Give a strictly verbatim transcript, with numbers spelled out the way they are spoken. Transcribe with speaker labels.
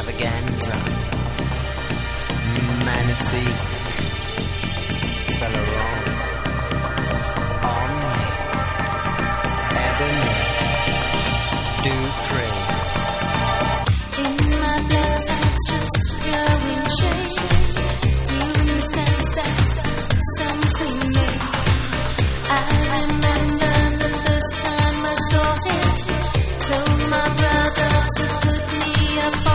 Speaker 1: extravaganza, magnifique, Celeron, Omni, Ebony, Dupree.
Speaker 2: In my blood, it's just growing shade. Do you understand that something made? I remember the first time I saw him. Told my brother to put me up.